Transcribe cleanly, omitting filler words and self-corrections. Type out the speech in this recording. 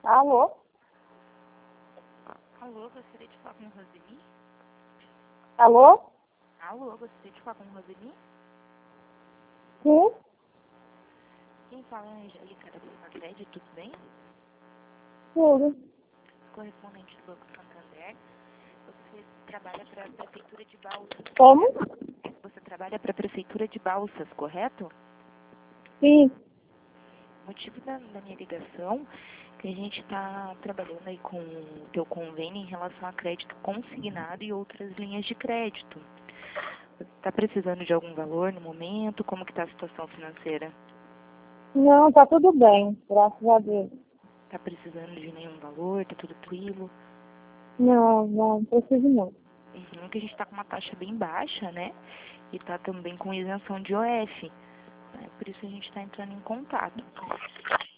Alô? Alô, gostaria de falar com Roseli? Alô? Alô, gostaria de falar com Roseli? Sim? Quem fala é a Angélica da Facred, tudo bem? Tudo. Correspondente do Banco Santander. Você trabalha para a Prefeitura de Balsas. Como? Você trabalha para a Prefeitura de Balsas, correto? Sim. O motivo da minha ligação é que a gente está trabalhando aí com o teu convênio em relação a crédito consignado e outras linhas de crédito. Você está precisando de algum valor no momento? Como que está a situação financeira? Não, tá tudo bem, graças a Deus. Está precisando de nenhum valor? Está tudo tranquilo? Não preciso não. Que a gente está com uma taxa bem baixa, né? E está também com isenção de OF. Né? Por isso a gente está entrando em contato.